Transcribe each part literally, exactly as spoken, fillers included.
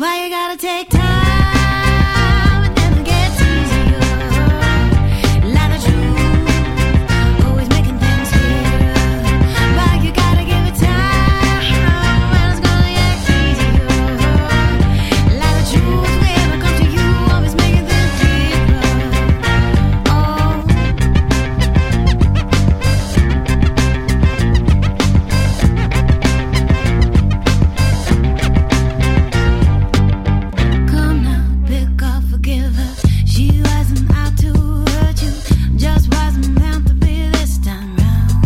Why you gotta take time and then it gets easier? Like the truth, always making things clearer. Why you gotta give it time when it's gonna get easier? Like the truth, when it comes to you, always making things clearer. Oh. Come now, pick up, forgive her. She wasn't out to hurt you, just wasn't meant to be this time round.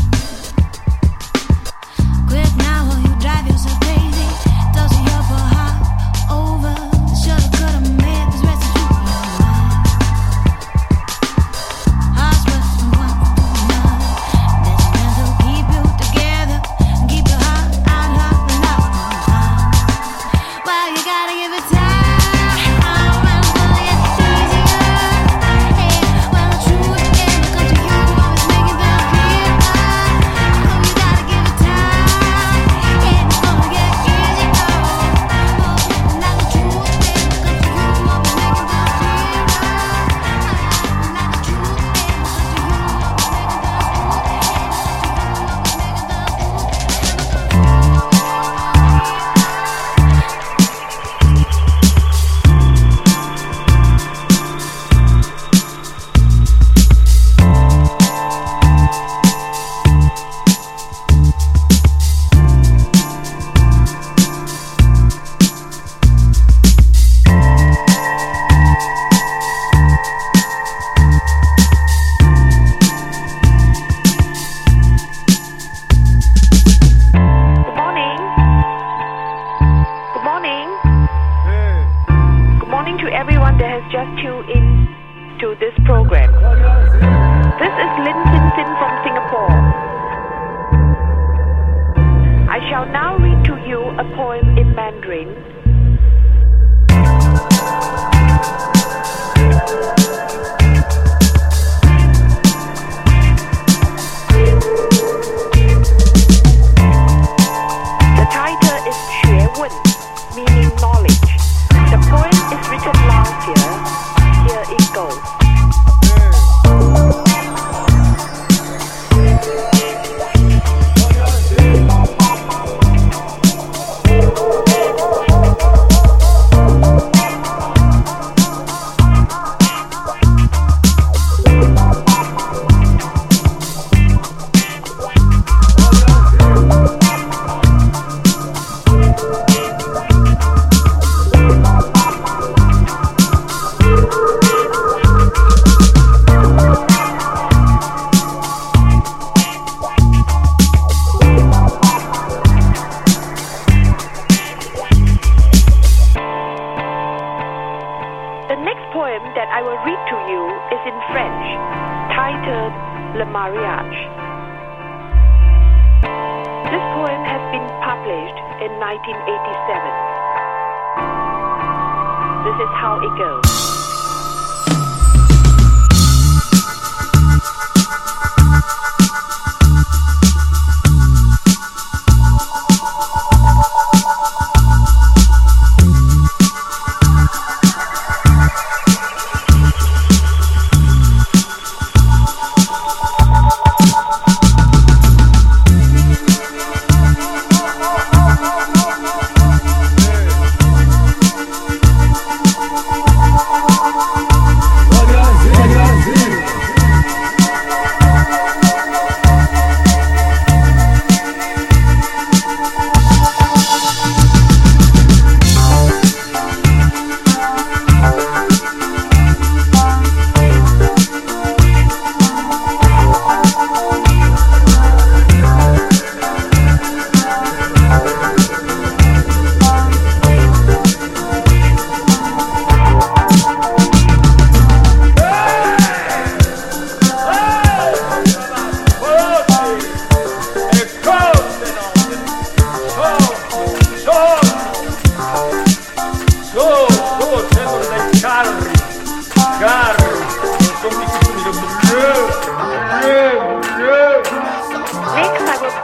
Quick now, will you drive yourself crazy? Toss your heart over. Shoulda, coulda made this rest of you your mind. Hearts rush from one to another. There's meant to keep you together, keep your heart out, heart and love. Why you gotta give it time? When it's gonna get easier? Hey, well the truth is when it comes to you, always making them clearer. Oh, you gotta give it time, and it's gonna get easier. Oh, like the truth is when it comes to you, always making them clearer. Like the truth is when it comes to you, always Good morning. Good morning. Good morning to everyone that has just tuned in to this program. This is Lin Sin Sin from Singapore. I shall now read to you a poem in Mandarin. The title is 学问, meaning knowledge. The poem is written last year. Here it goes. The next poem that I will read to you is in French, titled Le Mariage. This poem has been published in nineteen eighty-seven. This is how it goes.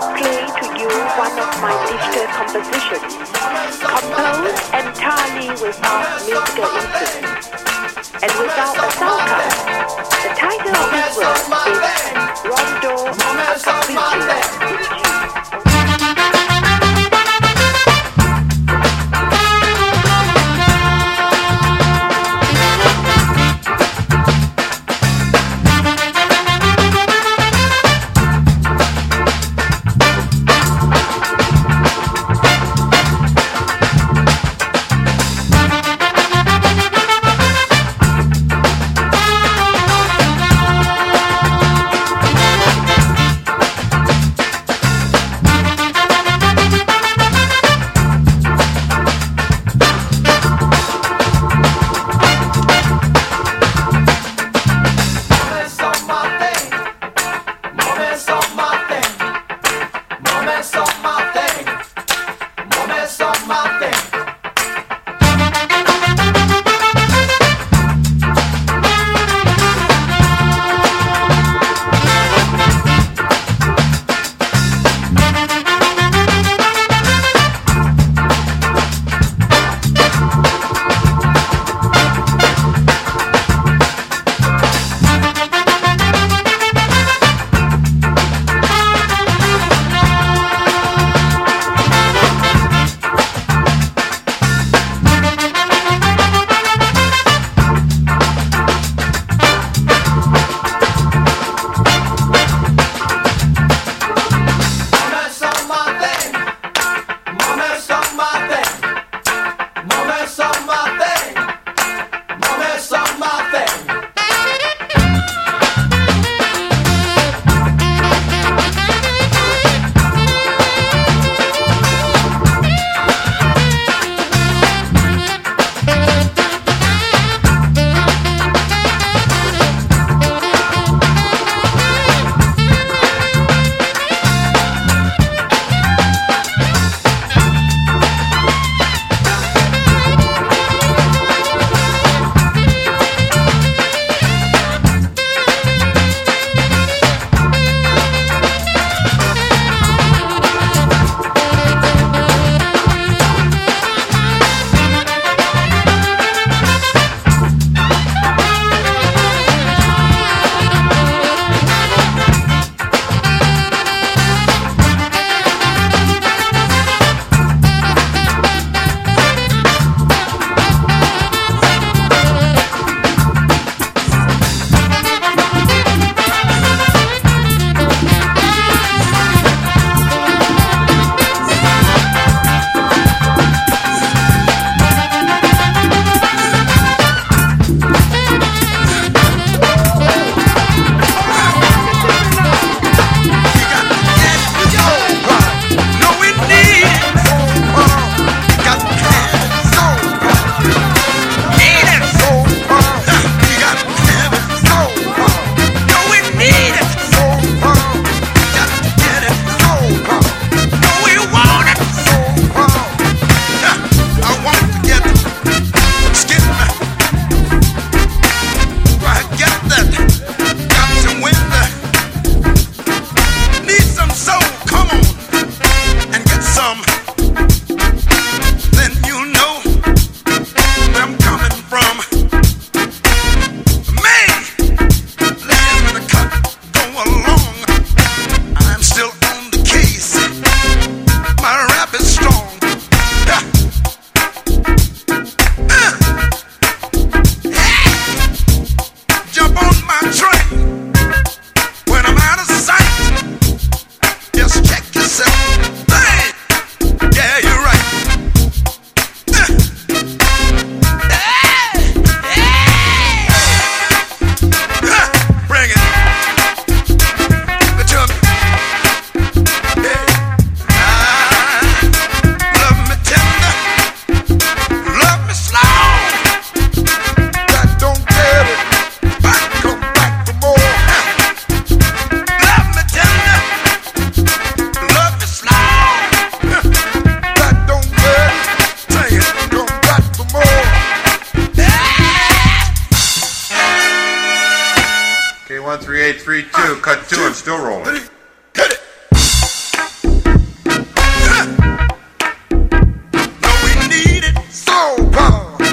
one of my digital compositions, composed entirely with without musical instruments and without a soundcard. The title of this work is Rondo a Capriccio. one three eight three two, cut two, I'm still rolling. Hit it! No, we need it. Soul power.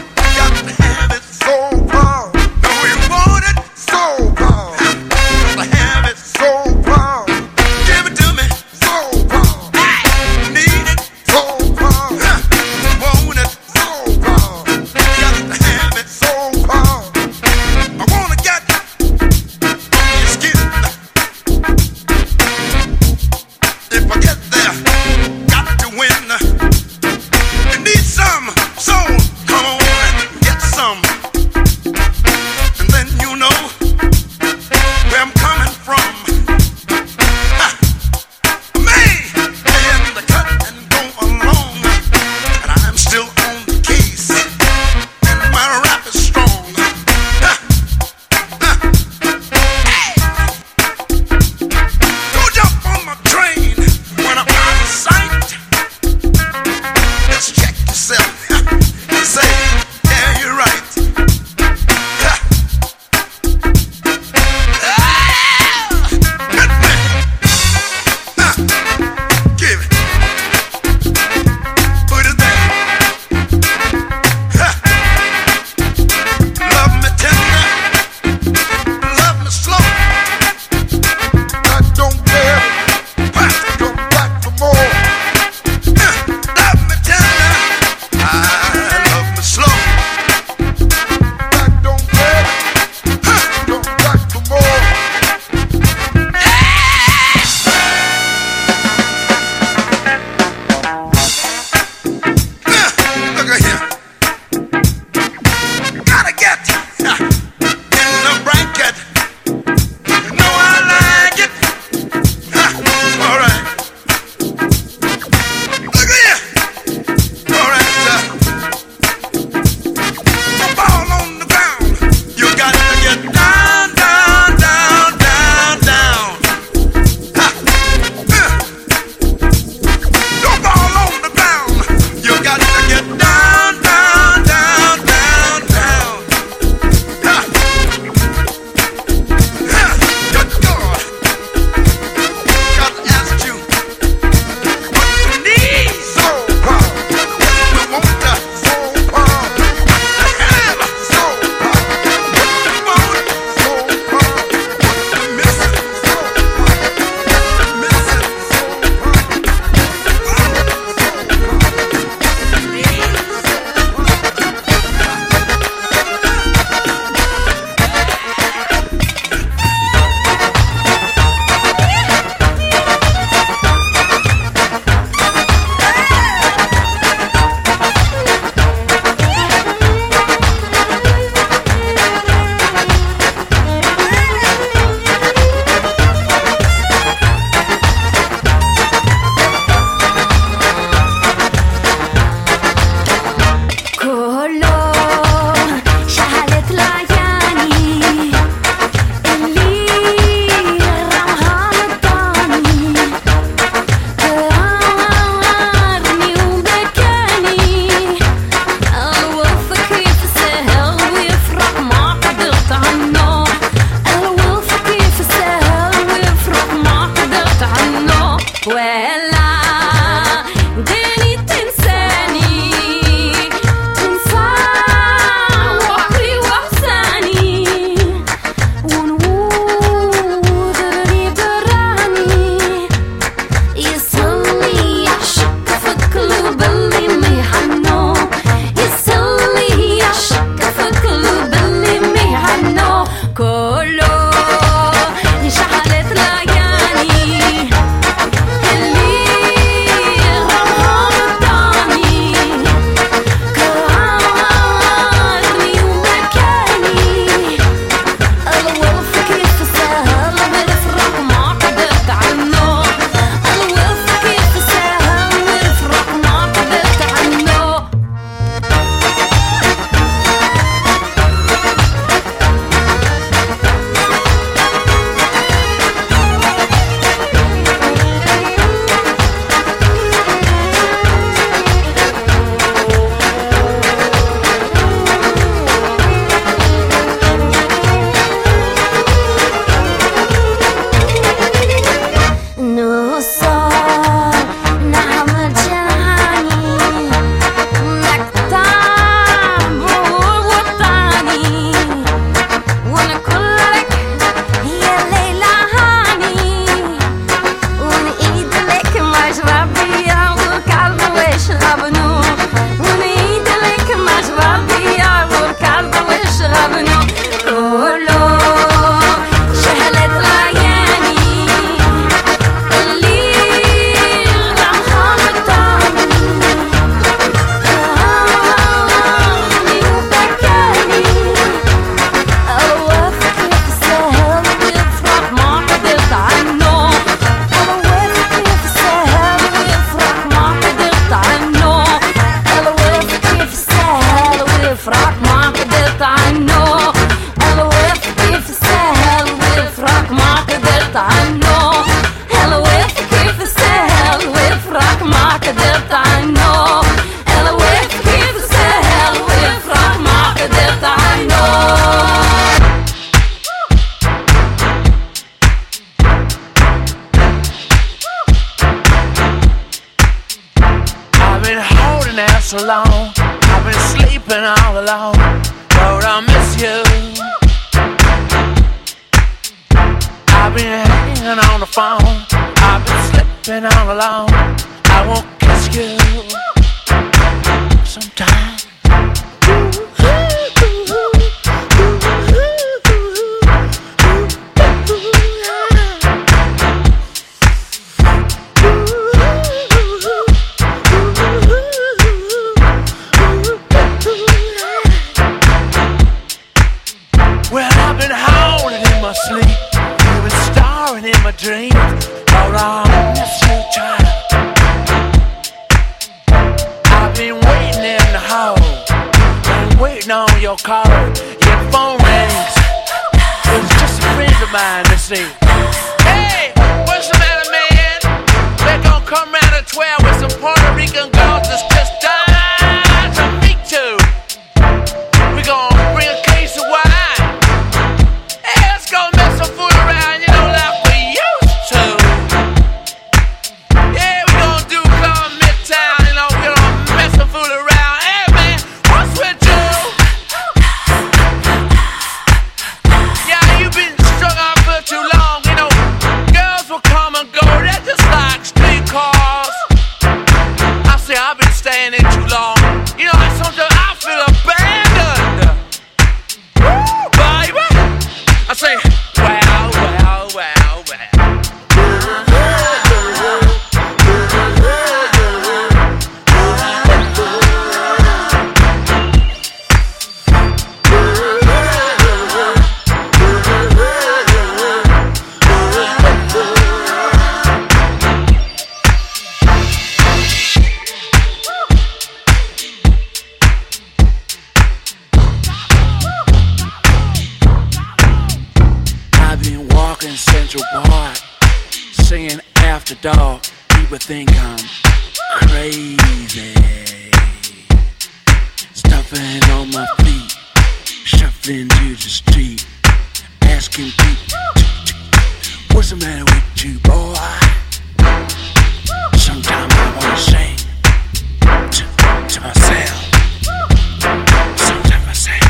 frak maken, dat I know. Hello, if if you say hello, if frak maken, dat I know. Hello, if if you say hello, if frak maken, dat I know. Hello, if if you say hello, if frak maken, dat I know. So long, I've been sleeping all alone. Lord, I miss you. I've been hanging on the phone. I've been slipping all alone. I won't kiss you sometimes. Sleep, you've been starring in my dreams. Hold on, miss you, child. I've been waiting in the hall, been waiting on your call. Your phone rings. It was just a friend of mine to see. Hey, what's the matter, man? They're gonna come round at twelve with some Puerto Rican girls that's just dying to meet you. We gonna bring a case of wine. Gonna mess some food around, you know, like we used to. Yeah, we gonna do club midtown, you know, we gonna mess some food around. Hey man, what's with you? Yeah, you've been strung out for too long, you know. Girls will come and go, they're just like street cars. I say I've been staying in too long. You know, sometimes I feel abandoned. Woo, baby. I say, wow, wow, wow, wow. Central Park, singing After Dark. People think I'm crazy. Stuffing on my feet, shuffling to the street, asking people, what's the matter with you, boy? Sometimes I wanna sing to, to myself. Sometimes I say,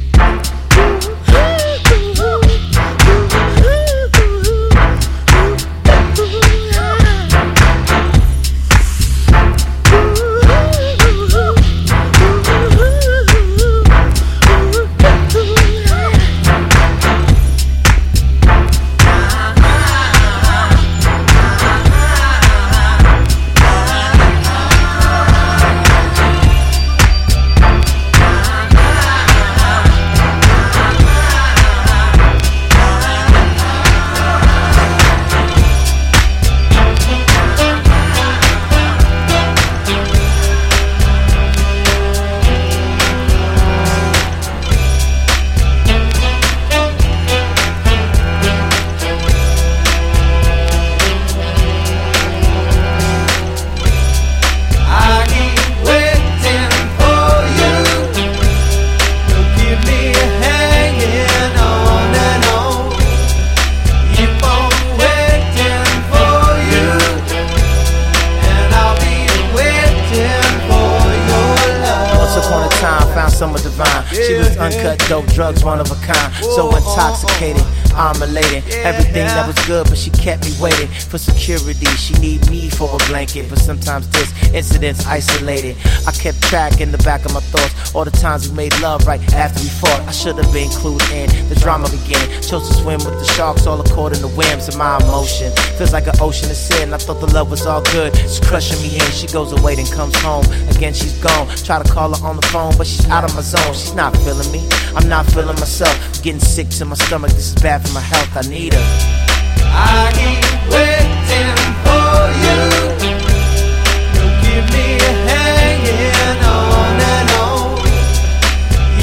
uncut, dope, drugs, one of a kind. So intoxicated, I'm elated. Everything that was good, but she kept me waiting for security. She need me for a blanket, but sometimes this incident's isolated. I kept track in the back of my thoughts, all the times we made love right after we fought. I should have been clued in, the drama began. Chose to swim with the sharks, all according to whims of my emotion. Feels like an ocean of sin, I thought the love was all good. It's crushing me in, she goes away then comes home. Again she's gone, try to call her on the phone, but she's out of my zone. She's not feeling me, I'm not feeling myself. Getting sick to my stomach, this is bad for my health, I need her. I keep waiting for you. You keep me hanging on and on.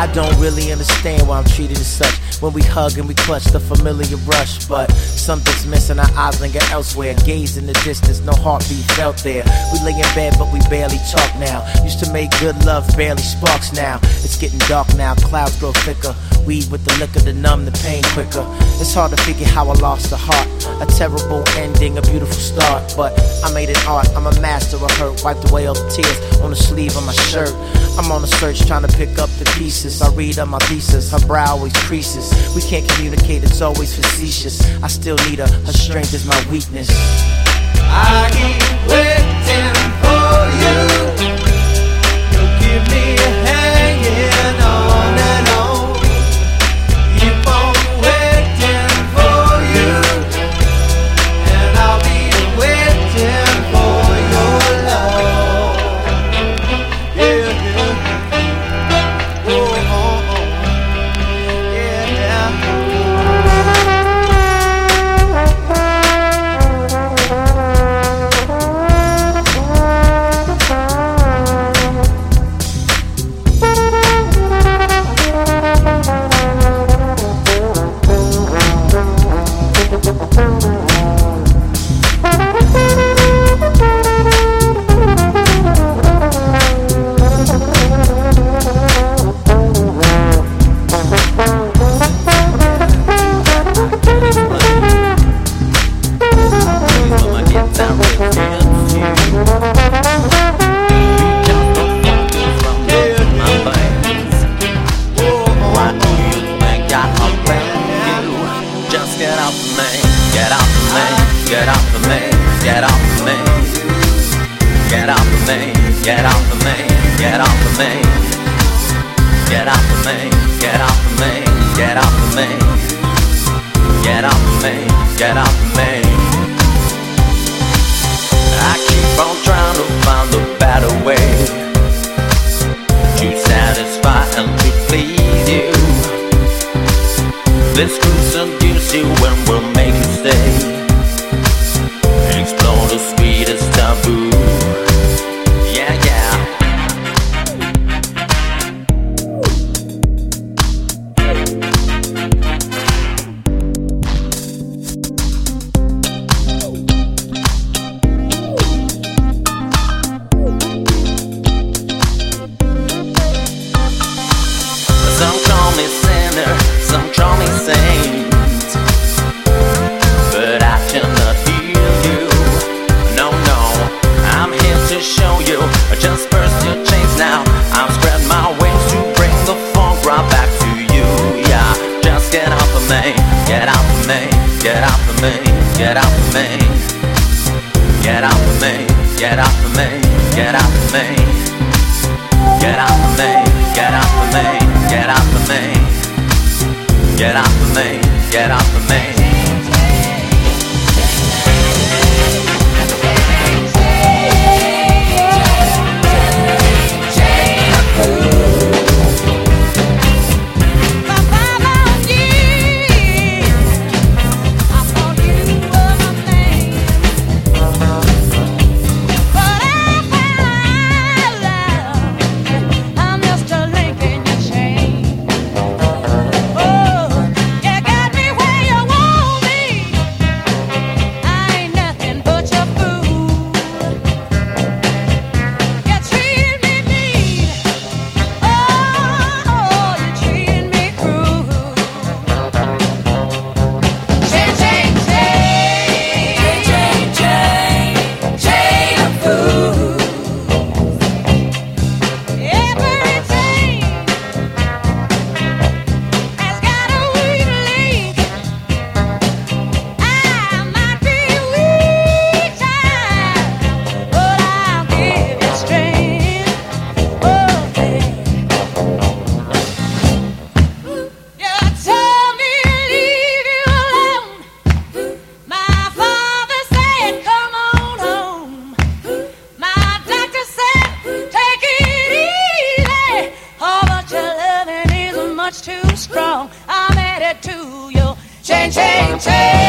I don't really understand why I'm treated as such. When we hug and we clutch the familiar rush, but something's missing, our eyes linger elsewhere. Gaze in the distance, no heartbeat felt there. We lay in bed but we barely talk now. Used to make good love, barely sparks now. It's getting dark now, clouds grow thicker. Weed with the liquor to numb the pain quicker. It's hard to figure how I lost the heart. A terrible ending, a beautiful start, but I made it art. I'm a master of hurt, wiped away all the tears on the sleeve of my shirt. I'm on a search trying to pick up the pieces. I read on my thesis, her brow always creases. We can't communicate, it's always facetious. I still need her, her strength is my weakness. I keep waiting for you. You keep me hanging on and on. Keep on waiting for you, and I'll be waiting for your love. Yeah, yeah. Oh, oh, oh. Yeah, yeah. Let's seduce you and we'll make you stay. Explore the sweetest taboo. Yeah, yeah. Some call me sinner, some call me saint, but I cannot heal you. No, no, I'm here to show you. Just burst your chains now. I've spread my wings to bring the funk right back to you. Yeah, just get off of me, get off of me, get off of me, get off of me, get off of me, get off of me, get off of me, get off of me, get off of me, get off of me. Get off of me, get off of me. Too strong, I'm headed to you. Chain, chain, chain.